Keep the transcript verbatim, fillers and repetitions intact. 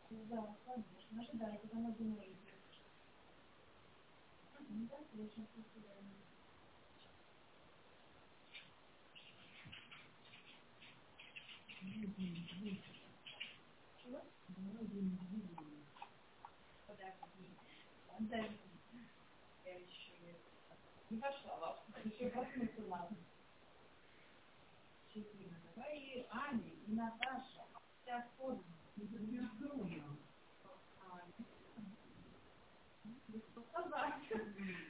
Да, конечно. Ожидайте, там один уже. Да, конечно, спасибо. Чего? Подожди. Подожди. Я еще не пошла вас. Еще посмотрю, ладно. Четыре. Давай и Аня, и Наташа. Сейчас ходим. А, не сказать.